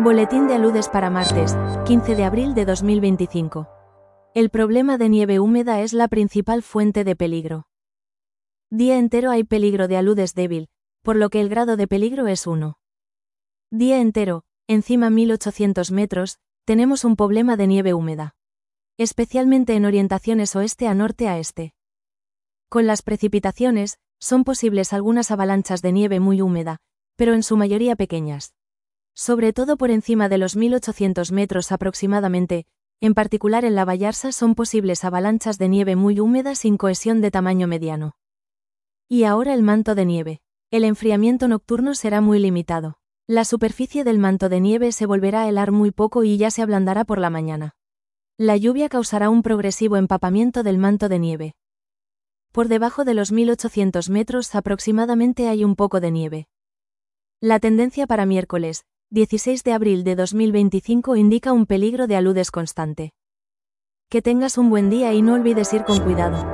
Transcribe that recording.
Boletín de aludes para martes, 15 de abril de 2025. El problema de nieve húmeda es la principal fuente de peligro. Día entero hay peligro de aludes débil, por lo que el grado de peligro es 1. Día entero, encima 1800 metros, tenemos un problema de nieve húmeda. Especialmente en orientaciones oeste a norte a este. Con las precipitaciones, son posibles algunas avalanchas de nieve muy húmeda, pero en su mayoría pequeñas. Sobre todo por encima de los 1800 metros aproximadamente, en particular en la Vallarsa son posibles avalanchas de nieve muy húmeda sin cohesión de tamaño mediano. Y ahora el manto de nieve. El enfriamiento nocturno será muy limitado. La superficie del manto de nieve se volverá a helar muy poco y ya se ablandará por la mañana. La lluvia causará un progresivo empapamiento del manto de nieve. Por debajo de los 1800 metros aproximadamente hay un poco de nieve. La tendencia para miércoles, 16 de abril de 2025 indica un peligro de aludes constante. Que tengas un buen día y no olvides ir con cuidado.